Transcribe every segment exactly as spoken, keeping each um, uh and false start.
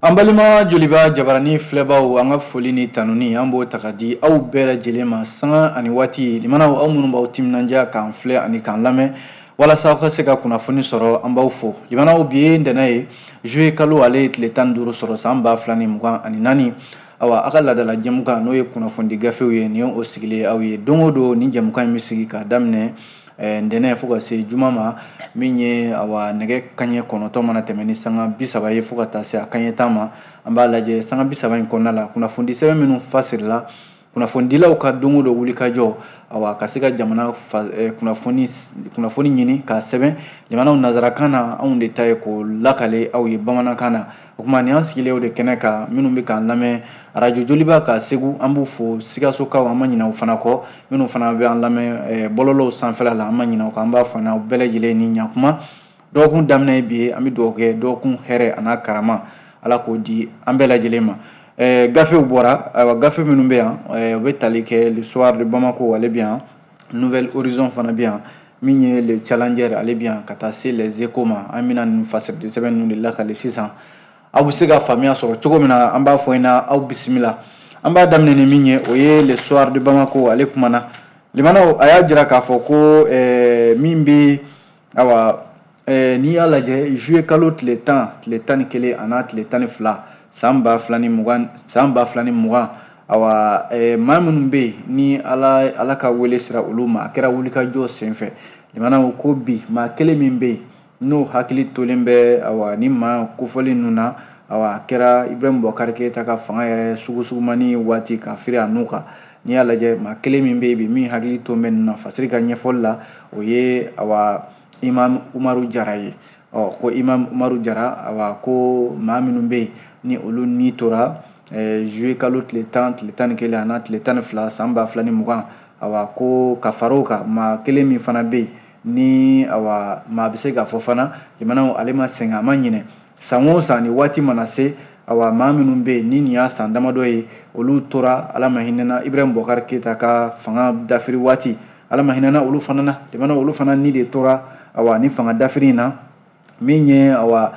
An balima joliba jabarani filɛbaw an ka foli ni tanuni an b'o ta ka di aw bɛɛ lajɛlen ma sanga ani waati limanaw aw minnu b'aw timinanja k'an filɛ ani k'an lamɛn walasa aw ka se ka kunnafoni sɔrɔ an b'aw fo limanaw bi ye ntɛnɛn ye juillet kalo ale ye tile tan ni duuru sɔrɔ san ba fila ni mugan ani naani awa a ka laadala jɛmukan n'o ye kunnafoni gafew ye nin ye o sigilen aw ye don o don ni jɛmukan in bɛ sigi k'a daminɛ ntɛnɛn fo ka se juma ma min ye awa nɛgɛ kanɲɛ kɔnɔntɔn mana tɛmɛ ni sanga bi saba ye fo ka taa se a kanɲɛ tan ma an b'a lajɛ sanga bi saba in kɔnɔna la kunnafoni sɛbɛn minnu fasirila kunnafonidilaw ka don o don wulikajɔ awa ka se ka jamana kunnafoni kunnafoni ɲini k'a sɛbɛn jamanaw nazarakan na anw de ta ye k'o lakale aw ye bamanankan na o tuma nin an sigilen o de kɛnɛ kan minnu bɛ k'an lamɛn arajo joliba ka segu an b'u fo sikasokaw an ma ɲinɛ u fana kɔ minnu fana bɛ an lamɛn bɔlɔlɔw sanfɛla la an ma ɲinɛ u kɔ an b'a fɔ n'aw bɛɛ lajɛlen ni ɲakuma dɔgɔkun daminɛ ye bi ye an bɛ dugawu kɛ dɔgɔkun hɛrɛ an'a karama ala k'o di an bɛɛ lajɛlen ma gafew bɔra ayiwa gafe minnu bɛ yan u bɛ tali kɛ l'histoire de Bamako ale bɛ yan Nouvelle Horizon fana bɛ yan min ye le Challenger ale bɛ yan ka taa se les Échos ma an bɛna nin fasɛrɛti sɛbɛn ninnu de lakale sisan aw bɛ se ka faamuya sɔrɔ cogo min na an b'a fɔ ɲɛna aw bisimila an b'a daminɛ ni min ye o ye l'histoire de Bamako ale kumana limanaw a y'a jira k'a fɔ ko min bɛ awa n'i y'a lajɛ juillet kalo tile tan tile tan ni kelen a n'a tile tan ni fila san ba fila ni mugan san ba fila ni mugan awa maa minnu bɛ yen ni ala ala ka wele sera olu ma a kɛra wulikajɔ senfɛ limanaw ko bi maa kelen min bɛ yen n'o hakili tolen bɛ awa ni maa kofɔli ninnu na awa a kɛra Ibrahim Boubacar Keita ka fanga yɛrɛ sugusugumani waati ka firi a n'u kan n'i y'a lajɛ maa kelen min bɛ yen bi min hakili to bɛ ninnu na fasiri ka ɲɛfɔli la o ye awa Imam Umaru Jara ye ɔ ko Imam Umaru Jara awa ko maa minnu bɛ yen ni olu ni tora juillet kalo tile tan tile tan ni kelen a n'a tile tan ni fila san ba fila ni mugan awa ko ka fara o kan maa kelen min fana bɛ yen ni awa maa bɛ se k'a fɔ fana jamanaw ale ma sɛgɛn a ma ɲinɛ san o san ni waati mana se awa maa minnu bɛ yen ni nin y'a san damadɔ ye olu tora ala ma hinɛna Ibrahim Boubacar Keita ka fanga dafiri waati ala ma hinɛna olu fana na jamanaw olu fana ni de tora awa ni fanga dafiri in na min ye awa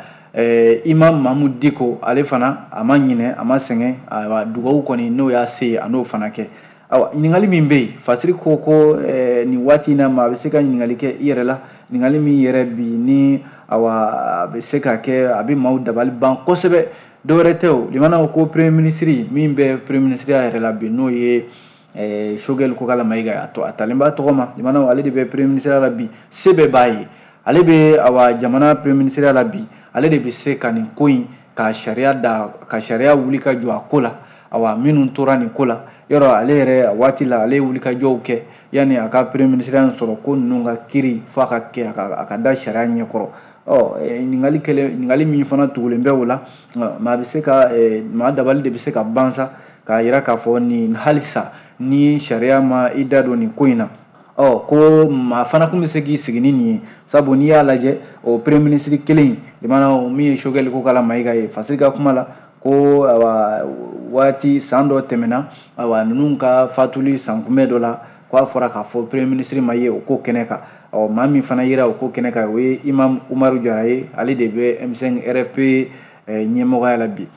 Imam Mahmud Diko ale fana a ma ɲinɛ a ma sɛgɛn awa dugawu kɔni n'o y'a se a n'o fana kɛ awa ɲininkali min bɛ yen fasiri ko ko nin waati in na maa a bɛ se ka ɲininkali kɛ i yɛrɛ la ɲininkali min yɛrɛ bi ni awa a bɛ se ka kɛ a bɛ maaw dabali ban kosɛbɛ dɔwɛrɛ tɛ o limanaw ko premier ministre min bɛ premier ministre yɛrɛ la bi n'o ye Choguel Kokala Mayiga a talen b'a tɔgɔ ma limanaw ale de bɛ premier ministre la bi se bɛɛ b'a ye ale bɛ awa jamana premier ministre la bi ale de bɛ se ka nin ko in ka sariya da ka sariya wuli ka jɔ a ko la awa minnu tora nin ko la yɔrɔ ale yɛrɛ waati la ale ye wulikajɔw kɛ yanni a ka premier ministre sɔrɔ ko ninnu ka kiiri fo a ka kɛ a ka da sariya ɲɛkɔrɔ ɔ ɲininkali kɛlɛ ɲininkali min fana tugulen bɛ o la maa bɛ se ka maa dabali de bɛ se ka ban sa k'a jira k'a fɔ nin halisa ni sariya ma i da don nin ko in na ɔ ko maa fana tun bɛ se k'i sigi ni nin ye sabu n'i y'a lajɛ o premier ministre kelen limanaw min ye Choguel Kokala Mayiga ye fasiri ka kuma la ko awa waati san dɔ tɛmɛna awa ninnu ka fatuli san kunbɛn dɔ la k'a fɔra k'a fɔ premier ministre ma ye o ko kɛnɛ kan ɔ maa min fana yera o ko kɛnɛ kan o ye Imam Umaru Jara ye ale de bɛ M cinq R F P ɲɛmɔgɔya la bi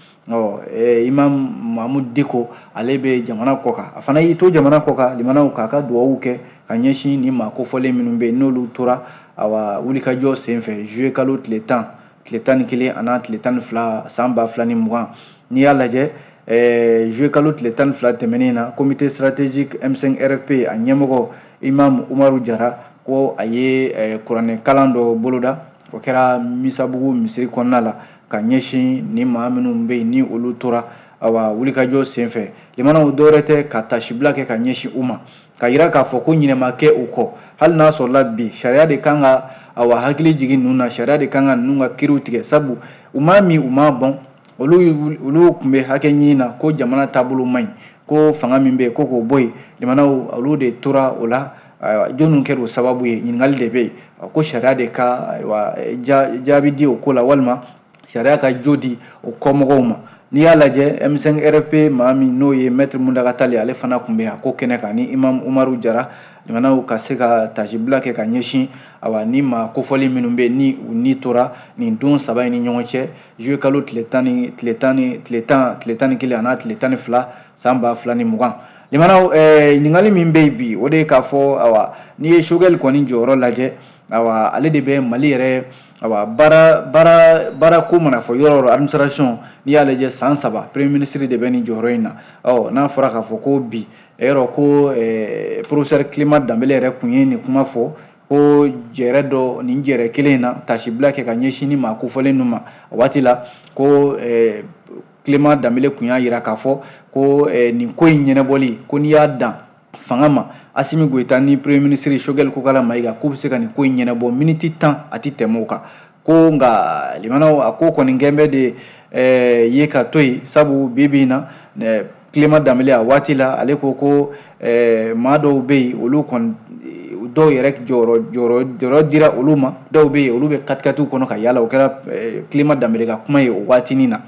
ɔ Imam Mahmud Diko ale bɛ jamana kɔ kan a fana y'i to jamana kɔ kan limanaw k'a ka dugawu kɛ ka ɲɛsin ni maa kofɔlen minnu bɛ yen n'olu tora awa wulikajɔ senfɛ juillet kalo tile tan tile tan ni kelen a n'a tile tan ni fila san ba fila ni mugan n'i y'a lajɛ juillet kalo tile tan ni fila tɛmɛnen na comité stratégique M cinq R F P a ɲɛmɔgɔ Imam Umaru Jara ko a ye kuranɛ kalan dɔ boloda o kɛra Misabugu misiri kɔnɔna la ka ɲɛsin ni maa minnu bɛ yen ni olu tora awa wulikajɔ senfɛ limanaw dɔwɛrɛ tɛ ka tasibila kɛ ka ɲɛsin u ma ka jira k'a fɔ ko ɲinɛma kɛ u kɔ hali n'a sɔrɔla bi sariya de kan ka awa hakili jigin ninnu na sariya de kan ka ninnu ka kiiriw tigɛ sabu u m'a min u m'a bɔn olu olu tun bɛ hakɛ ɲini na ko jamana taabolo man ɲi ko fanga min bɛ yen ko k'o bɔ yen limanaw olu de tora o la jɔnniw kɛra o sababu ye ɲininkali de bɛ yen ko sariya de ka jaabi di o ko la walima sariya ka jo di o kɔmɔgɔw ma n'i y'a lajɛ M cinq R F P maa min n'o ye maître Muntaka Tall ale fana tun bɛ a ko kɛnɛ kan ni Imam Umaru Jara limanaw ka se ka tasibila kɛ ka ɲɛsin awa ni maa kofɔli minnu bɛ ni u ni tora nin don saba in ni ɲɔgɔn cɛ juillet kalo tile tan ni tile tan ni tile tan tile tan ni kelen a n'a tile tan ni fila san ba fila ni mugan limanaw ɛɛ ɲininkali min bɛ yen bi o de ye k'a fɔ awa n'i ye Choguel kɔni jɔyɔrɔ lajɛ awa ale de bɛ Mali yɛrɛ awa baara baara baara ko mana fɔ yɔrɔ yɔrɔ administration n'i y'a lajɛ san saba premier ministre de bɛ nin jɔyɔrɔ in na ɔ n'a fɔra k'a fɔ ko bi yɔrɔ ko ɛɛ professeur Clément Danbele yɛrɛ kun ye nin kuma fɔ ko jɛrɛ dɔ nin jɛrɛ kelen in na tasibila kɛ ka ɲɛsin ni maa kofɔlen ninnu ma a waati la ko ɛɛ Clément Danbele kun y'a jira k'a fɔ ko ɛɛ nin ko in ɲɛnabɔli ko n'i y'a dan fanga ma Assimi Goïta ni premier ministre Choguel Kokala Maïga k'u bɛ se ka nin ko in ɲɛnabɔ miniti tan a tɛ tɛmɛ o kan ko nka limanaw a ko kɔni gɛn bɛ de ɛɛ ye ka to yen sabu bi bi in na ɛɛ Clément Danbele a waati la ale ko ko ɛɛ maa dɔw bɛ yen olu kɔni dɔw yɛrɛ jɔyɔrɔ jɔyɔrɔ jɔyɔrɔ dira olu ma dɔw bɛ yen olu bɛ katikatiw kɔnɔ ka yaala o kɛra ɛɛ Clément Danbele ka kuma ye o waatinin na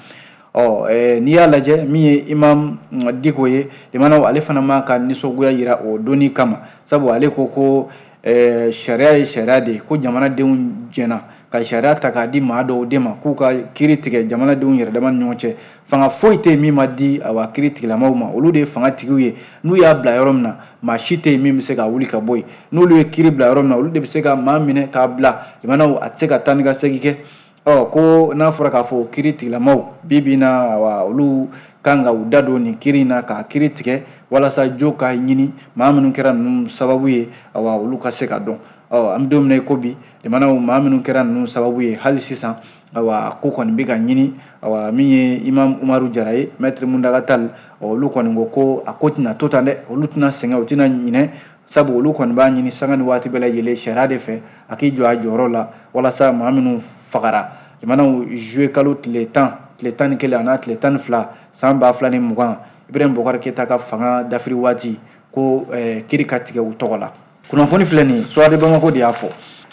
ɔ ɛɛ n'i y'a lajɛ min ye Imam Dicko ye limanaw ale fana ma ka nisɔngoya jira o donni kama sabu ale ko ko ɛɛ sariya ye sariya de ye ko jamanadenw jɛna ka sariya ta k'a di maa dɔw de ma k'u ka kiiri tigɛ jamanadenw yɛrɛ dama ni ɲɔgɔn cɛ fanga foyi tɛ yen min ma di awa kiiri tigilamaw ma olu de ye fanga tigiw ye n'u y'a bila yɔrɔ min na maa si tɛ yen min bɛ se ka wuli ka bɔ yen n'olu ye kiiri bila yɔrɔ min na olu de bɛ se ka maa minɛ k'a bila limanaw a tɛ se ka taa ni ka segin kɛ ɔ ko n'a fɔra k'a fɔ kiiri tigilamaw bi bi in na awa olu kan ka u da don nin kiiri in na k'a kiiri tigɛ walasa jo ka ɲini maa minnu kɛra ninnu sababu ye awa olu ka se ka dɔn ɔ an bɛ don min na i ko bi limanaw maa minnu kɛra ninnu sababu ye hali sisan awa ko kɔni bɛ ka ɲini awa min ye Imam Umaru Jara ye maître Muntaka Tall olu kɔni ko ko a ko tɛna to tan dɛ olu tɛna sɛgɛn u tɛna ɲinɛ sabu olu kɔni b'a ɲini sanga ni waati bɛɛ lajɛlen sariya de fɛ a k'i jɔ a jɔyɔrɔ la walasa maa minnu fagara limanaw juillet kalo tile tan tile tan ni kelen a n'a tile tan ni fila san ba fila ni mugan Ibrahim Bokar Keita ka fanga dafiri waati ko ɛɛ kiiri ka tigɛ u tɔgɔ la kunnafoni filɛ nin ye Soir de Bamako de y'a fɔ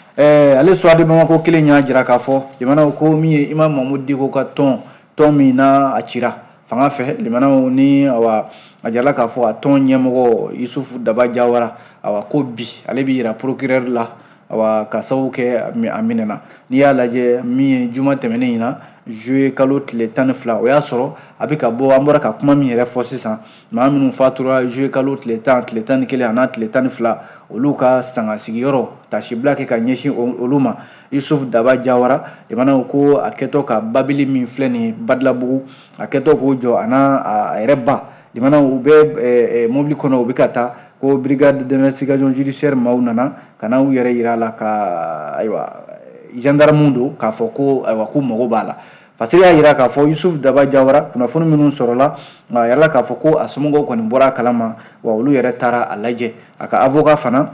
ɛɛ ale Soir de Bamako kelen y'a jira k'a fɔ limanaw ko min ye Imam Mahmud Dicko ka tɔn tɔn min n'a a cira fanga fɛ limanaw ni awa a jirala k'a fɔ a tɔn ɲɛmɔgɔ Yusufu Daba Jawara awa ko bi ale bɛ yira procureur la awa ka sababu kɛ a minɛna n'i y'a lajɛ min ye juma tɛmɛnen in na juillet kalo tile tan ni fila o y'a sɔrɔ a bɛ ka bɔ an bɔra ka kuma min yɛrɛ fɔ sisan maa minnu fatura juillet kalo tile tan tile tan ni kelen a n'a tile tan ni fila olu ka sanga sigiyɔrɔ tasibila kɛ ka ɲɛsin olu ma Yusufu Daba Jawara limanaw ko a kɛtɔ ka babili min filɛ nin ye Badilabugu a kɛtɔ k'o jɔ a n'a a yɛrɛ ba limanaw u bɛ ɛɛ mobili kɔnɔ u bɛ ka taa ko brigade d'investigation judiciaire maaw nana ka na u yɛrɛ yira a la ka ayiwa gendarme don k'a fɔ ko ayiwa k'u mago b'a la fasiri y'a jira k'a fɔ Yusufu Daba Jawara kunnafoni minnu sɔrɔla a yɛrɛ k'a fɔ ko a somɔgɔw kɔni bɔra a kalama wa olu yɛrɛ taara a lajɛ a ka avocat fana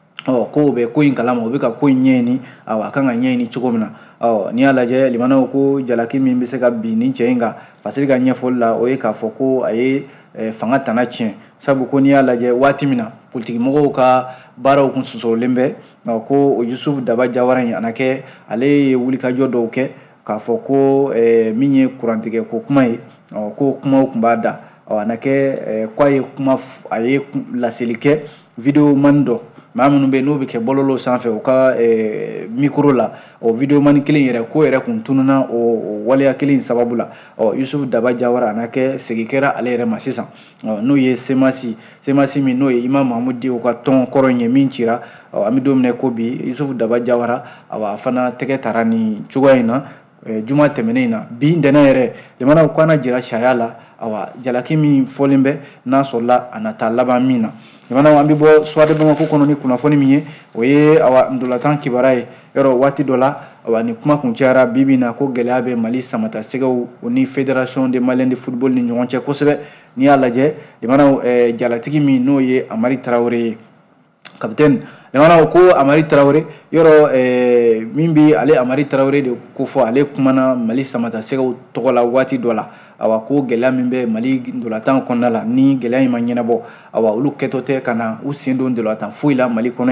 ɔ ko o bɛ ko in kalama o bɛ ka ko in ɲɛɲini awa a kan ka ɲɛɲini cogo min na ɔ n'i y'a lajɛ limanaw ko jalaki min bɛ se ka bin nin cɛ in kan fasiri ka ɲɛfɔli la o ye k'a fɔ ko a ye fanga tana tiɲɛ sabu ko n'i y'a lajɛ waati min na politiki mɔgɔw ka baaraw kun sɔsɔrɔlen bɛ ko o Yusufu Daba Jawara in a na kɛ ale ye wulikajɔ dɔw kɛ k'a fɔ ko min ye kurantigɛ ko kuma ye ko kumaw tun b'a da a na kɛ k'a ye kuma a ye laseli kɛ video man dɔ maa minnu bɛ yen n'o bɛ kɛ bɔlɔlɔ sanfɛ u ka micro la o video man kelen yɛrɛ ko yɛrɛ kun tununa o waleya kelen sababu la ɔ Yusufu Daba Jawara a na kɛ segin kɛra ale yɛrɛ ma sisan ɔ n'o ye semasi semasi min n'o ye Imam Mahmud Dicko ka tɔn kɔrɔ in ye min cira ɔ an bɛ don min na ko bi Yusufu Daba Jawara a fana tɛgɛ tara nin cogoya in na juma tɛmɛnen in na bi ntɛnɛn yɛrɛ limanaw ko an na jira sariya la awa jalaki min fɔlen bɛ n'a sɔrɔla a na taa laban min na limanaw an bɛ bɔ Soir de Bamako kɔnɔ ni kunnafoni min ye o ye awa ndolatan kibara ye yɔrɔ waati dɔ la awa ni kuma kun cayara bi bi in na ko gɛlɛya bɛ Mali samata sɛgɛw o ni fédération des Maliens de football ni ɲɔgɔn cɛ kosɛbɛ n'i y'a lajɛ limanaw ɛɛ jalatigi min n'o ye Amari Traoré ye capitaine limanaw ko Amari Traoré yɔrɔ ɛɛ min bɛ ale Amari Traoré de ko fɔ ale kumana Mali samata sɛgɛw tɔgɔ la waati dɔ la awa ko gɛlɛya min bɛ Mali ndolatan kɔnɔna la ni gɛlɛya in ma ɲɛnabɔ awa olu kɛtɔ tɛ ka na u sen don ndolatan foyi la Mali kɔnɔ yan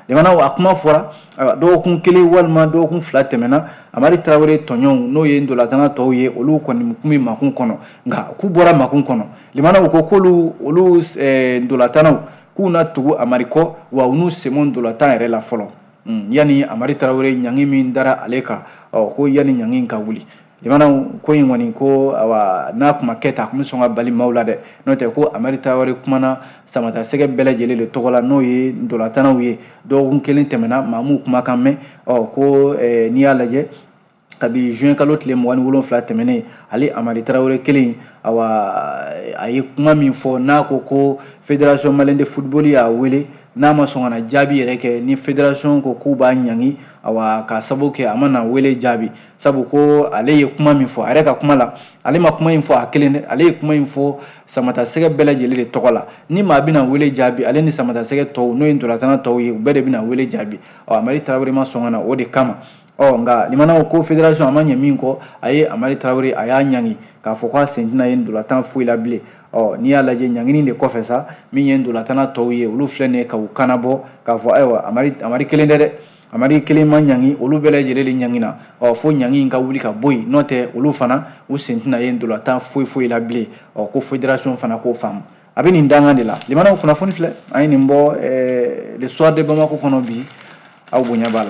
limana a kuma fɔra dɔgɔkun kelen walima dɔgɔkun fila tɛmɛna Amari Traoré tɔɲɔgɔnw n'o ye ndolatana tɔw ye olu kɔni kun bɛ makun kɔnɔ nka k'u bɔra makun kɔnɔ limana u ko k'olu olu ndolatanaw k'u na tugu Amari kɔ wa u n'u sɛmɔ ndolatan yɛrɛ la fɔlɔ yani Amari Traoré ɲangi min dara ale kan ko yani ɲangi ka wuli limana ko in kɔni ko awa n'a kuma kɛ ta a kun bɛ sɔn ka bali maaw la dɛ n'o tɛ ko Amari Traoré kumana samata sɛgɛ bɛɛ lajɛlen de tɔgɔ la n'o ye ndolatanaw ye dɔgɔkun kelen tɛmɛna maa m'u kumakan mɛn ko n'i y'a lajɛ kabi juin kalo tile mugan ni wolonwula tɛmɛnen ale Amari Traoré kelen awa a ye kuma min fɔ n'a ko ko fédération malienne de football y'a wele n'a ma sɔn ka na jaabi yɛrɛ kɛ ni fédération ko k'u b'a ɲangi awa ka sabu kɛ a ma na wele jaabi sabu ko ale ye kuma min fɔ a yɛrɛ ka kuma la ale ma kuma in fɔ a kelen dɛ ale ye kuma in fɔ samata sɛgɛ bɛɛ lajɛlen de tɔgɔ la ni maa bɛna wele jaabi ale ni samata sɛgɛ tɔw n'o ye ndolatana tɔw ye u bɛɛ de bɛna wele jaabi ɔ Amari Traoré ma sɔn ka na o de kama ɔ nka limana ko fédération a ma ɲɛ min kɔ a ye Amari Traoré a y'a ɲangi k'a fɔ k'a sen tɛna ye ndolatan foyi la bilen ɔ n'i y'a lajɛ ɲangini de kɔfɛ sa min ye ndolatana tɔw ye olu filɛ nin ye ka u kana bɔ k'a fɔ ayiwa Amari Amari kelen tɛ dɛ Amari kelen ma ɲangi olu bɛɛ lajɛlen de ɲangina ɔ fo ɲangi in ka wuli ka bɔ yen n'o tɛ olu fana u sen tɛna ye ndolatan foyi foyi la bilen ɔ ko fédération fana k'o faamu a bɛ nin dangan de la limana kunnafoni filɛ an ye nin bɔ le soir de Bamako kɔnɔ bi aw bonya b'a la.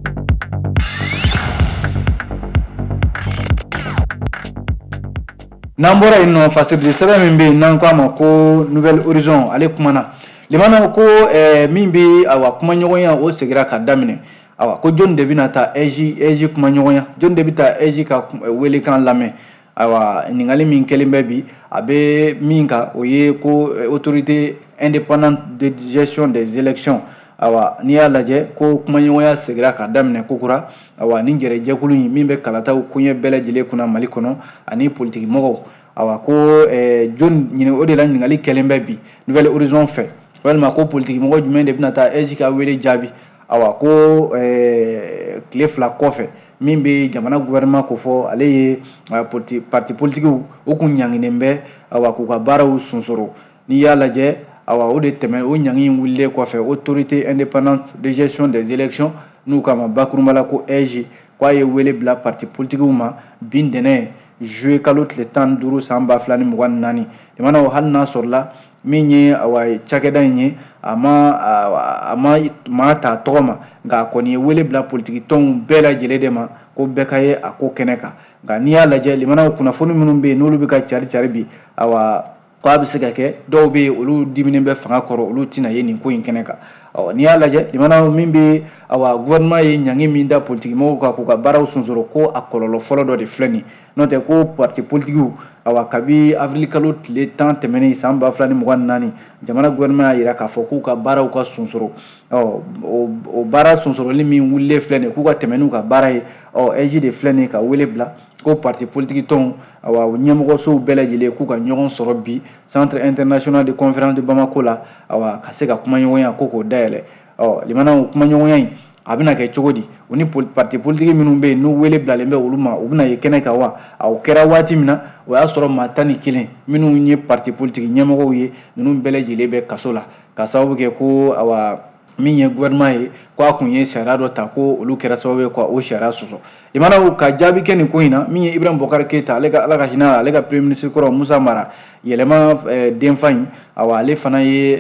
N'an bɔra yen nɔ fasibiri sɛbɛn min bɛ yen n'an k'a ma ko Nouvelle Horizon ale kumana limana ko min bɛ awa kumaɲɔgɔnya o segira ka daminɛ awa ko jɔn de bɛna taa E J E J kumaɲɔgɔnya jɔn de bɛ taa E J ka welekan lamɛn awa ɲininkali min kɛlen bɛ bi a bɛ min kan o ye ko autorité indépendante de gestion des élections awa n'i y'a lajɛ ko kumaɲɔgɔnya segira ka daminɛ kokura awa ni gɛrɛjɛkulu in min bɛ kalataw koɲɛ bɛɛ lajɛlen kunna Mali kɔnɔ ani politique mɔgɔw awa ko jɔn ɲini o de la ɲininkali kɛlen bɛ bi Nouvelle Horizon fɛ walima ko politique mɔgɔ jumɛn de bɛna taa E J ka wele jaabi awa ko tile fila kɔfɛ min bɛ jamana gouvernement ko fɔ ale ye parti politique u kun ɲanginen bɛ awa k'u ka baaraw sunsoro n'i y'a lajɛ awa o de tɛmɛ o ɲangi in wulilen kɔfɛ autorité indépendante de gestion des élections n'u k'a ma bakurunba la ko E J k'a ye wele bila parti politique ma bi ntɛnɛn juillet kalo tile tan ni duuru san ba fila ni mugan ni naani limana o hali n'a sɔrɔla min ye awa cakɛda in ye a ma a ma maa ta tɔgɔ ma nka a kɔni ye wele bila politique tɔnw bɛɛ lajɛlen de ma ko bɛɛ ka ye a ko kɛnɛ kan nka n'i y'a lajɛ limana kunnafoni minnu bɛ yen n'olu bɛ ka cari cari bi awa ko a bɛ se ka kɛ dɔw bɛ yen olu diminen bɛ fanga kɔrɔ olu tɛna ye nin ko in kɛnɛ kan ɔ n'i y'a lajɛ limana min bɛ awa gouvernement ye ɲangi min da politique mɔgɔw kan k'u ka baaraw sunsoro ko a kɔlɔlɔ fɔlɔ dɔ de filɛ nin n'o tɛ ko parti politique awa kabi avril kalo tile tan tɛmɛnen san ba fila ni mugan ni naani jamana gouvernement y'a jira k'a fɔ k'u ka baaraw ka sunsoro ɔ o baara sunsoroli min wulilen filɛ nin k'u ka tɛmɛ n'u ka baara ye ɔ E J de filɛ nin ka wele bila ko parti politique tɔnw awa ɲɛmɔgɔsow bɛɛ lajɛlen k'u ka ɲɔgɔn sɔrɔ bi centre international de conférence de Bamako la awa ka se ka kumaɲɔgɔnya ko k'o dayɛlɛ ɔ limana o kumaɲɔgɔnya in a bɛna kɛ cogo di o ni parti politique minnu bɛ yen n'u wele bilalen bɛ olu ma u bɛna ye kɛnɛ kan wa a o kɛra waati min na o y'a sɔrɔ maa tan ni kelen minnu ye parti politique ɲɛmɔgɔw ye ninnu bɛɛ lajɛlen bɛ kaso la ka sababu kɛ ko awa min ye gouvernement ye ko a kun ye sariya dɔ ta ko olu kɛra sababu ye ka o sariya sɔsɔ limana ka jaabi kɛ nin ko in na min ye Ibrahim Boubacar Keita ale ka ala ka hinɛ ale ka premier ministre kɔrɔ Musa Mara yɛlɛma denfa in awa ale fana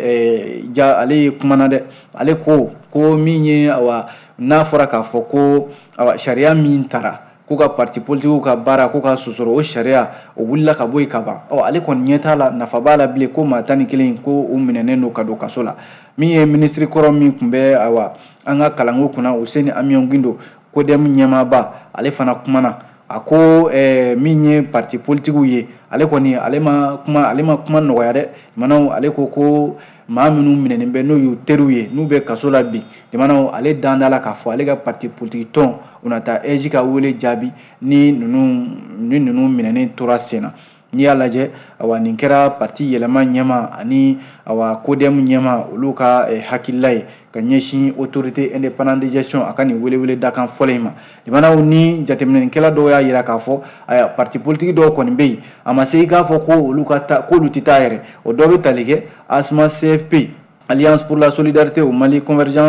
ye ja ale ye kumana dɛ ale ko ko min ye awa n'a fɔra k'a fɔ ko awa sariya min tara ko ka parti politique ka baara ko ka sosoro o sariya o wulila ka bɔ yen ka ban ɔ ale kɔni ɲɛ t'a la nafa b'a la bilen ko maa tan ni kelen ko o minɛnen don ka don kaso la min ye ministre kɔrɔ min tun bɛ awa an ka kalanko kunna Useni Amion Gindo Codem ɲɛmaaba ale fana kumana a ko min ye parti politique ye ale kɔni ale ma kuma ale ma kuma nɔgɔya dɛ limanaw ale ko ko maa minnu minɛnen bɛ n'o y'u teriw ye n'u bɛ kaso la bi limanaw ale dan da la k'a fɔ ale ka parti politique tɔn u na taa E J ka wele jaabi ni ninnu ni ninnu minɛnen tora sen na n'i y'a lajɛ awa nin kɛra parti yɛlɛma ɲɛma ani awa Codem ɲɛma olu ka hakilila ye ka ɲɛsin autorité indépendante de gestion a ka nin welewele dakan fɔlɔ in ma limanaw ni jateminɛkɛla dɔw y'a jira k'a fɔ aya parti politique dɔw kɔni bɛ yen a ma se i k'a fɔ ko olu ka taa k'olu tɛ taa yɛrɛ o dɔ bɛ tali kɛ ASMA C F P Alliance pour la solidarité au Mali Convergence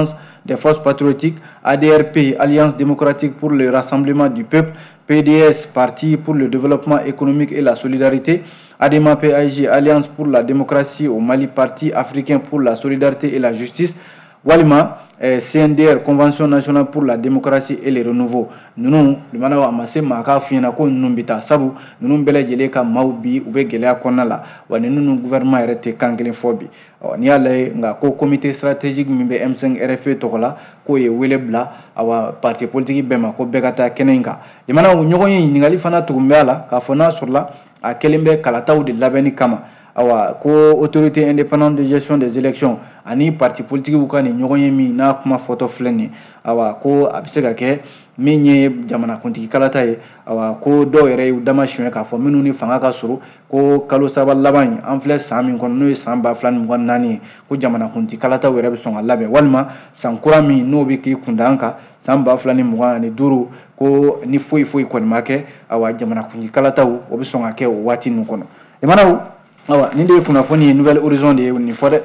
des forces patriotiques, A D R P, Alliance démocratique pour le rassemblement du peuple, P D S, Parti pour le développement économique et la solidarité, A D M A P A I G, Alliance pour la démocratie au Mali, Parti africain pour la solidarité et la justice, walima eh, C N D R, Convention nationale pour la démocratie et le renouveau. Nunu limana wa mase maka fiena ko nunu bita sabu nunu bele jele ka maubi ube gelea konna la wa nunu gouvernement erete kankelen fobi ni ala nga ko comité stratégique mimbe M cinq R F P tokola ko ye wele bla awa parti politique bema ko begata kenenga limana nyogo yin ningali fana tugumbala ka fona surla a kelembe kalataw de labeni kama awa ko autorité indépendante de gestion des élections ani parti politique bu kan nyogo yemi na kuma photo fleni awa ko abisega ke minye jamana kuntigi kalata ye awa ko do yere dama shwe ka fo minuni fanga ka suru ko kalo saba laban en fleur sami kon no samba flan ngon nani ko jamana kuntigi kalata were be son labe walma sankura mi no be ki kundanka samba flan mo ni duru ko ni foi foi kon make awa jamana kuntigi kalata o be son ake o wati nu kono e manaw awa ninde kuna foni nouvelle horizon de ni fode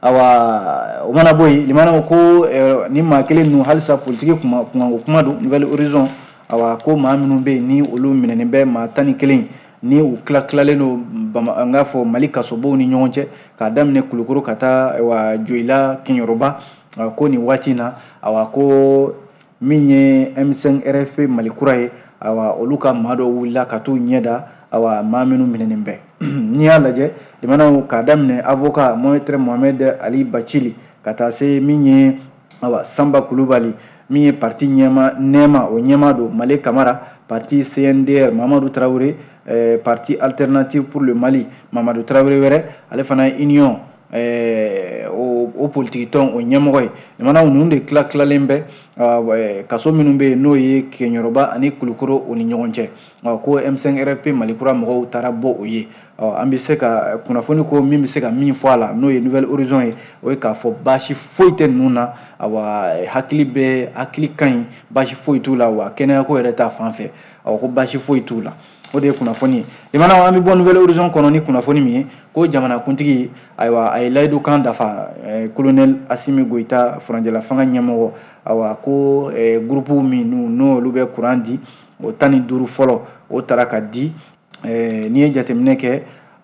awa o mana boy limana ko eh, ni ma kele nu halsa politique kuma kuma kuma do nouvelle horizon awa ko ma minu be ni olu minene be ma tani kelen ni u kla klale no nga fo malika sobo ni nyonche ka damne kulukuru kata wa joila kinyoroba ko ni watina awa ko minye M cinq R F P malikuraye awa oluka mado wula katu nyeda awa ma minu minene be ni alaje limana ka damne avocat Mohamed Mohamed Ali Bachili kata se minye awa Samba Kulubali minye parti nyema nema o nyema do Male Kamara parti C N D R Mamadou Traoré eh, parti alternative pour le Mali Mamadou Traoré were ale fana union eh, o, o politique ton o nyemoy limana nunde kla kla lembe uh, kaso minumbe no ye kenyoroba ani kulukuro oni nyonche uh, ko M cinq R F P malikura mo tarabo oye uh, ambise ka kuna foni ko mimi se ka min foala no ye nouvelle horizon ye o ka fo bashi foite nuna awa hakili be hakili kan bashi foitu la wa kena ko reta fanfe aw ko bashi foitu la o de kuna foni limana wa mi bon nouvelle horizon kono ni kuna foni mi ko jamana kuntigi aywa ay laydu kan dafa eh, colonel Assimi Goïta Franjela fanga nyamo awa ko eh, groupe mi nu no lube kurandi o tani duru folo o taraka di eh, ni jatemne ke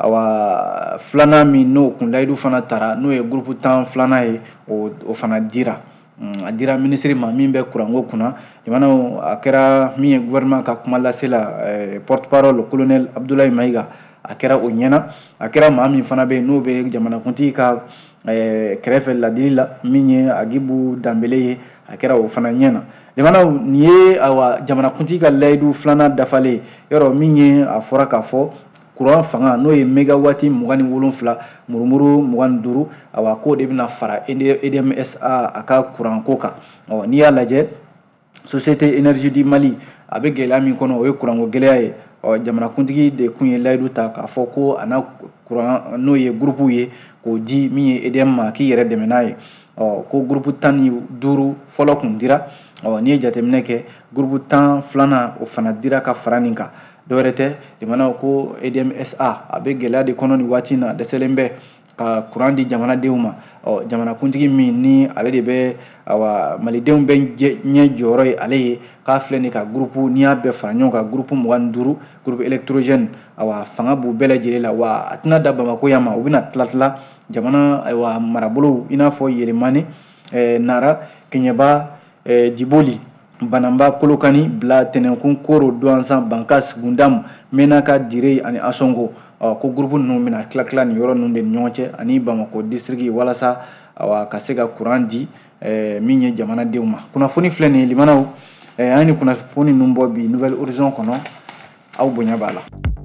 awa flana mi no kun laydu fana tara no e groupe tan flana e o, o fana dira mm, adira ministre ma min be kurango kuna imana akera mi gouvernement ka kuma la sela eh, porte parole colonel Abdoulaye Maïga akera o nyena akera ma min fana be no be jamana kunti ka eh, krefe la dilila minye agibu dambele akera o fana nyena limana niye awa jamana kunti ka laydu flana dafale yoro minye afora ka fo courant fanga no ye megawati mugani wolonfla murumuru mugan duru awa ko de bina fara E D M S A aka courant koka o ni ya laje société énergie du Mali abe gela mi kono o courant go gele ay o jamana kuntigi de kunye laydu ta ka fo ko ana courant no ye groupe ye ko di mi E D M ma ki yere de menaye o ko groupe tan duru folo kun dira o ni jatemne ke groupe tan flana o fana dira ka faraninka dorete limana ko E D M S A abe gela de kono ni watina de selembe ka courant di jamana deuma o jamana kuntigi mi ni ale de be awa malideum be nye joro ale ka fleni ka groupe ni abe fanyo ka groupe mwanduru groupe électrogène awa fanga bu bele jelela wa atna daba mako yama ubina tlatla jamana awa marabulu ina fo yelemane eh, nara kenyeba eh, diboli banamba kolokani bla tenenkun koro douansan bankas gundam menaka dire ani asongo uh, ko groupe no mina klakla ni yoro nunde nyonche ani bamako district walasa awa kasega kurandi eh, minye jamana deuma kuna foni fleni limana eh, ani kuna foni numbo bi nouvelle horizon kono aw bonya bala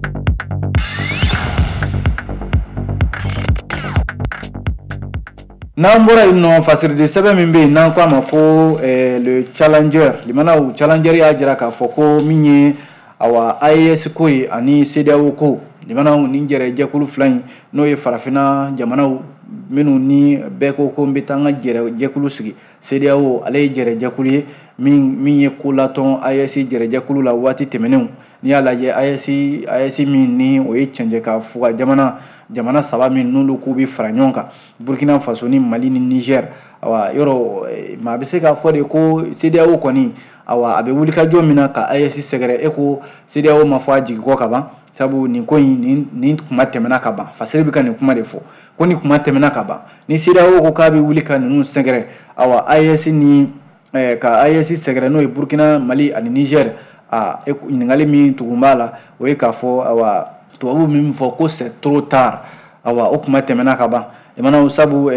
Nambora ino fasir de sebe mimbe nan kwa mako eh, le challenger limana u challenger ya jira ka foko minye awa I A S ko ani C D A O ko limana u ninjere jekulu flan no ye farafina jamana u minu ni beko ko mbitanga jere jekulu sigi C D A O ale jere jekulu min minye kulaton I A S jere jekulu la wati temenu ni ala je I A S I A S min ni o ye change ka fuga jamana jamana saba min nulu kubi faranyonka Burkina Faso ni Mali ni Niger awa yɔrɔ maa bɛ se k'a fɔ de ko C D E A O kɔni awa a bɛ wuli ka jɔ min na ka A E S sɛgɛrɛ e ko C D E A O ma fɔ a jigi kɔ ka ban sabu nin ko in nin nin kuma tɛmɛna ka ban Fasiri bɛ ka nin kuma de fɔ ko nin kuma tɛmɛna ka ban ni C D E A O ko k'a bɛ wuli ka ninnu sɛgɛrɛ awa A E S ni ka A E S sɛgɛrɛ n'o ye Burkina Mali ani Niger a ɲininkali min tugun b'a la o ye k'a fɔ awa tubabu min fɔ ko c'est trop tard awa o kuma tɛmɛna ka ban limanaw sabu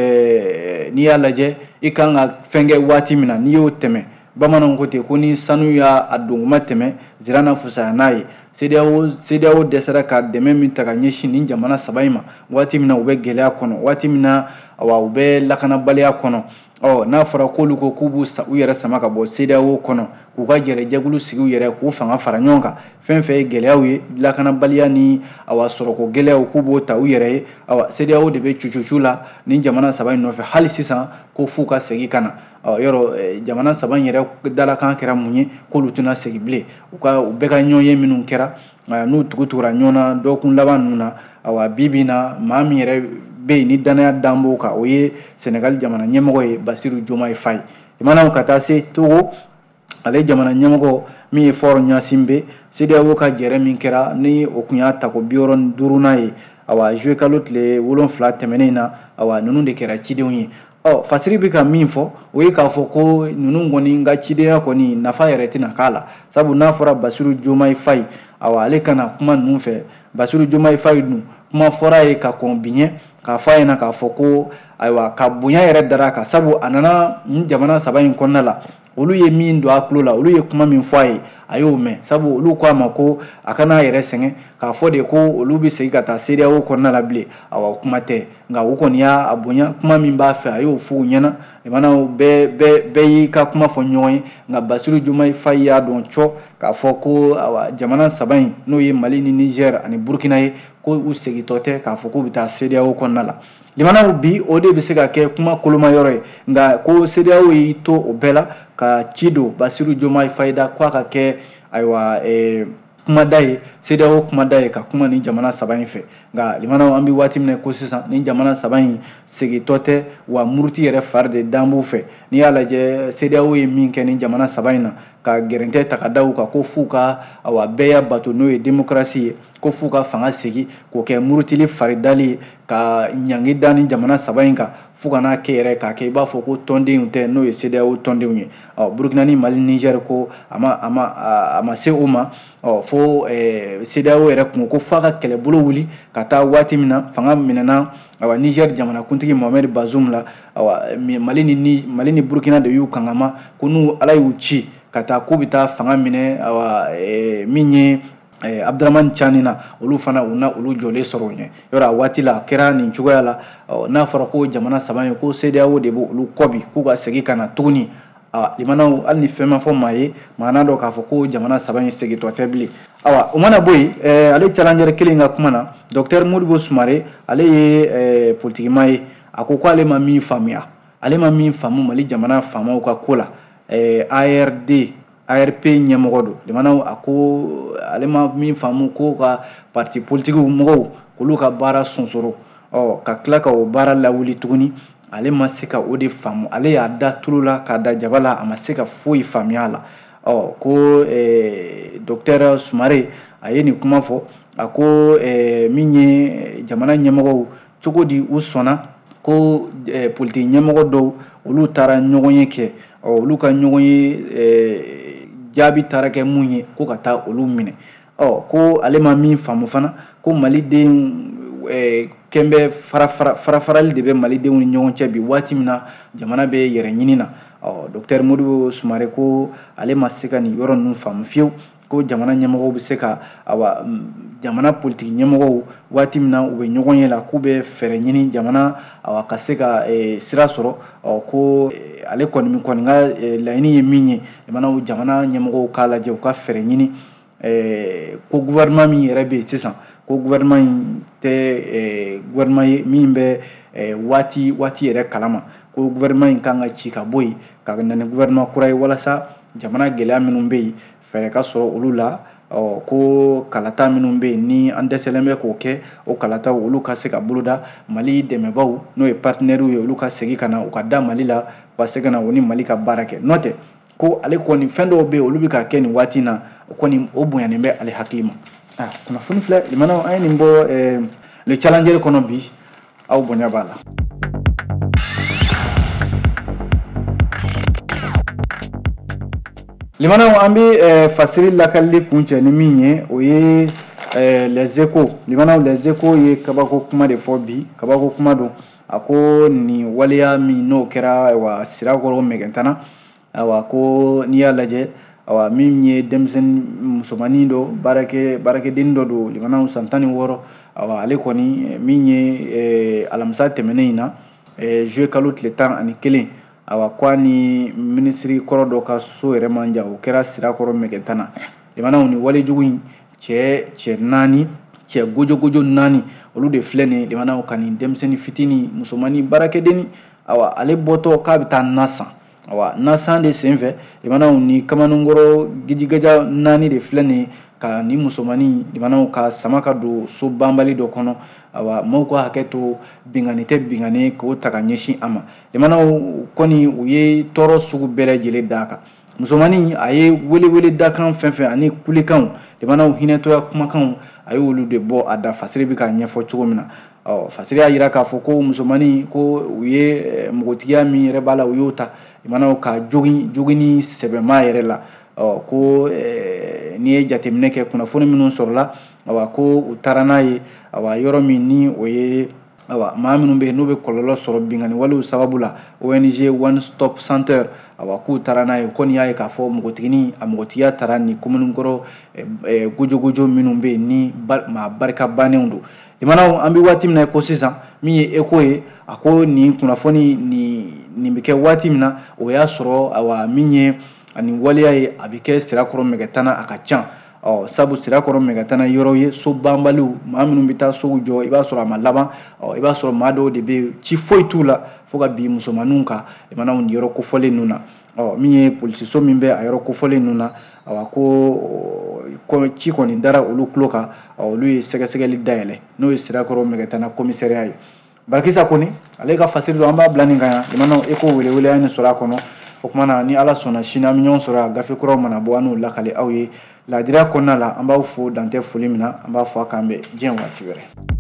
n'i y'a lajɛ i kan ka fɛn kɛ waati min na n'i y'o tɛmɛ bamananw ko ten ko ni sanu y'a a donguma tɛmɛ zira na fusaya n'a ye C D E A O C D E A O dɛsɛra ka dɛmɛ min ta ka ɲɛsin nin jamana saba in ma waati min na u bɛ gɛlɛya kɔnɔ waati min na awa u bɛ lakanabaliya kɔnɔ ɔ n'a fɔra k'olu ko k'u b'u u yɛrɛ sama ka bɔ C D E A O kɔnɔ k'u ka jɛrɛjɛkulu sigi u yɛrɛ k'u fanga fara ɲɔgɔn kan fɛn fɛn ye gɛlɛyaw ye lakanabaliya ni awa sɔrɔko gɛlɛyaw k'u b'o ta u yɛrɛ ye awa C D E A O de bɛ cucucu la nin jamana saba in nɔfɛ hali sisan ko f'u ka segin ka na ɔ yɔrɔ jamana saba in yɛrɛ dalakan kɛra mun ye k'olu tɛna segin bilen u ka u bɛɛ ka ɲɔgɔn ye minnu kɛra n'u tugu tugura ɲɔgɔn na dɔgɔkun laban ninnu na awa bi bi in na maa min yɛrɛ bɛ yen ni danaya dan b'o kan o ye Senegal jamana ɲɛmɔgɔ ye Basiru Diomaye Faye limanaw ka taa se Togo ale jamana ɲɛmɔgɔ min ye Faure Gnassingbé C D E A O ka jɛrɛ min kɛra ni o tun y'a ta ko bi wɔɔrɔ ni duurunan ye awa juillet kalo tile wolonfila tɛmɛnen na awa ninnu de kɛra cidenw ye ɔ Fasiri bɛ ka min fɔ o ye k'a fɔ ko ninnu kɔni ka cidenya kɔni nafa yɛrɛ tɛna k'a la sabu n'a fɔra Basiru Diomaye Faye awa ale kana kuma ninnu fɛ Basiru Diomaye Faye dun kuma fɔra ye ka kɔn biɲɛ k'a fɔ a ɲɛna k'a fɔ ko ayiwa ka bonya yɛrɛ dara a kan sabu a nana nin jamana saba in kɔnɔna la olu ye min don a tulo la olu ye kuma min fɔ a ye a y'o mɛn sabu olu ko a ma ko a kana a yɛrɛ sɛgɛn k'a fɔ de ko olu bɛ segin ka taa C D E A O kɔnɔna la bilen awa kuma tɛ nka o kɔni y'a bonya kuma min b'a fɛ a y'o fɔ u ɲɛna limanaw bɛɛ bɛɛ bɛɛ y'i ka kuma fɔ ɲɔgɔn ye nka Basiru Diomaye Faye y'a dɔn cɔ k'a fɔ ko awa jamana saba in n'o ye Mali ni Niger ani Burkina ye ko u segintɔ tɛ k'a fɔ k'u bɛ taa C D E A O kɔnɔna la limanaw bi o de bɛ se ka kɛ kuma koloma yɔrɔ ye nka ko C D E A O y'i to o bɛɛ la ka ci don Basiru Diomaye Faye da k'a ka kɛ ayiwa ɛɛ kumada ye C D E A O kumada ye ka kuma nin jamana saba in fɛ nka limanaw an bɛ waati min na ko sisan nin jamana saba in segintɔ tɛ wa muruti yɛrɛ fari de dan b'u fɛ n'i y'a lajɛ C D E A O ye min kɛ nin jamana saba in na ka gɛrɛntɛ ta ka da u kan ko f'u ka awa bɛɛ y'a bato n'o ye démocratie ye ko f'u ka fanga segin k'o kɛ murutili faridali ye ka ɲangi da ni jamana saba in kan fo ka n'a kɛ yɛrɛ k'a kɛ i b'a fɔ ko tɔndenw tɛ n'o ye C D E A O tɔndenw ye ɔ Burkina ni Mali Niger ko a ma a ma a ma se o ma ɔ fo ɛɛ C D E A O yɛrɛ kun ko f'a ka kɛlɛbolo wuli ka taa waati min na fanga minɛna awa Niger jamanakuntigi Mohamed Bazoum la awa Mali ni Mali ni Burkina de y'u kangama ko n'u Ala y'u ci ka taa k'u bɛ taa fanga minɛ awa ɛɛ min ye ɛɛ Abdramane Tiani na olu fana u na olu jɔlen sɔrɔ o ɲɛ yɔrɔ a waati la a kɛra nin cogoya la ɔ n'a fɔra ko jamana saba in ko C D E A O de b'o olu kɔ bi k'u ka segin ka na tuguni a limanaw hali ni fɛn ma fɔ maa ye maa n'a dɔn k'a fɔ ko jamana saba in segintɔ tɛ bilen awa o mana bɔ yen ɛɛ ale challenger kelen ka kuma na Docteur Modibo Soumaré ale ye ɛɛ politikima ye a ko k'ale ma min faamuya ale ma min faamu Mali jamana faamaw ka ko la ɛɛ A R D A R P ɲɛmɔgɔ don limanaw a ko ale ma min faamu ko ka parti politique mɔgɔw k'olu ka baara sonsoro ɔ ka tila ka o baara lawuli tuguni ale ma se ka o de faamu ale y'a da tulu la k'a da jaba la a ma se ka foyi faamuya a la ɔ ko ɛɛ Docteur Soumaré a ye nin kuma fɔ a ko ɛɛ min ye jamana ɲɛmɔgɔw cogo di u sɔnna ko ɛɛ politique ɲɛmɔgɔ dɔw olu taara ɲɔgɔn ye kɛ ɔ olu ka ɲɔgɔn ye ɛɛ jaabi taara kɛ mun ye ko ka taa olu minɛ ɔ ko ale ma min faamu fana ko Malidenw ɛɛ kɛnbɛ fara fara fara farali de bɛ Malidenw ni ɲɔgɔn cɛ bi waati min na jamana bɛ yɛrɛ ɲini na ɔ Docteur Modibo Soumaré ko ale ma se ka nin yɔrɔ ninnu faamu fiyewu ko jamana ɲɛmɔgɔw bɛ se ka awa jamana politique ɲɛmɔgɔw waati min na u bɛ ɲɔgɔn ye la k'u bɛ fɛɛrɛ ɲini jamana awa ka se ka ɛɛ sira sɔrɔ ɔ ko ale kɔni kɔni ka laɲini ye min ye jamana jamana ɲɛmɔgɔw k'a lajɛ u ka fɛɛrɛ ɲini ɛɛ ko gouvernement min yɛrɛ bɛ yen sisan ko gouvernement in tɛ ɛɛ gouvernement ye min bɛ ɛɛ waati waati yɛrɛ kalama ko gouvernement in kan ka ci ka bɔ yen ka na ni gouvernement kura ye walasa jamana gɛlɛya minnu bɛ yen fɛɛrɛ ka sɔrɔ olu la ɔ ko kalata minnu bɛ yen ni an dɛsɛlen bɛ k'o kɛ o kalata olu ka se ka boloda Mali dɛmɛbaw n'o ye partenaires ye olu ka segin ka na u ka da Mali la u ka se ka na u ni Mali ka baara kɛ n'o tɛ ko ale kɔni fɛn dɔw bɛ yen olu bɛ ka kɛ nin waati in na o kɔni o bonyanen bɛ ale hakili ma ah kunnafoni filɛ limanaw an ye nin bɔ ɛɛ le challenger kɔnɔ bi aw bonya b'a la. Limanaw an bɛ fasiri lakalili kun cɛ ni min ye o ye les échos limanaw les échos ye kabako kuma de fɔ bi kabako kuma don a ko nin waleya min n'o kɛra wa Sirakɔrɔ Mɛgɛntana awa ko n'i y'a lajɛ awa min ye denmisɛnnin musomanin dɔ baarakɛ baarakɛden dɔ don limanaw san tan ni wɔɔrɔ awa ale kɔni min ye alamisa tɛmɛnen in na juillet kalo tile tan ani kelen awa ko ni minisiri kɔrɔ dɔ ka so yɛrɛ man jan o kɛra Sirakɔrɔ Mɛgɛntana limanaw ni walejugu in cɛ cɛ naani cɛ gojogojo naani olu de filɛ nin limanaw ka nin denmisɛnnin fitinin musomanin baarakɛdenni awa ale bɔtɔ k'a bɛ taa na san awa nasan de senfɛ limanaw ni kamalenkɔrɔ gijigaja naani de filɛ nin ka ni musomanin limanaw ka sama ka don so banbali dɔ kɔnɔ awa maaw ka hakɛ to bingani tɛ bingani k'o ta ka ɲɛsin a ma limanaw kɔni u ye tɔɔrɔ sugu bɛɛ lajɛlen d'a kan musomanin a ye welewele dakan fɛn fɛn ani kulekanw limanaw hinɛtɔya kumakanw a ye olu de bɔ a da fasiri bɛ ka ɲɛfɔ cogo min na ɔ fasiri y'a jira k'a fɔ ko musomanin ko u ye mɔgɔtigiya min yɛrɛ b'a la u y'o ta limanaw ka jogi jogini sɛbɛma yɛrɛ la ɔ ko n'i ye jateminɛ kɛ kunnafoni minnu sɔrɔla awa ko u taara n'a ye awa yɔrɔ min ni o ye awa maa minnu bɛ yen n'u bɛ kɔlɔlɔ sɔrɔ bingani walew sababu la O N G One Stop Center awa k'u taara n'a ye ko nin y'a ye k'a fɔ mɔgɔtigini a mɔgɔtigiya taara ni kamalenkɔrɔ gojogojo minnu bɛ yen ni maa barika bannenw don limanaw an bɛ waati min na ko sisan min ye Echo ye a ko nin kunnafoni nin nin bɛ kɛ waati min na o y'a sɔrɔ awa min ye ani waleya ye a bɛ kɛ Sirakɔrɔ Mɛgɛntana a ka can ɔ sabu Sirakɔrɔ Mɛgɛntana yɔrɔ ye so banbaliw maa minnu bɛ taa sow jɔ i b'a sɔrɔ a ma laban ɔ i b'a sɔrɔ maa dɔw de bɛ ci foyi t'u la fo ka bin musomaninw kan limanaw nin yɔrɔ kofɔlen ninnu na ɔ min ye polisiso min bɛ a yɔrɔ kofɔlen ninnu na awa ko ci kɔni dara olu tulo kan ɔ olu ye sɛgɛsɛgɛli dayɛlɛ n'o ye Sirakɔrɔ Mɛgɛntana commissariat ye Barakisa kɔni ale ka fasiri don an b'a bila nin kan yan limanaw Echo welewele an ye sɔrɔ a kɔnɔ o kuma na ni Ala sɔnna sini an bɛ ɲɔgɔn sɔrɔ a gafe kuraw mana bɔ an n'o lakale aw ye laadiriya kɔnɔna la an b'aw fo dan tɛ foli min na an b'a fɔ a k'an bɛn diɲɛ waati wɛrɛ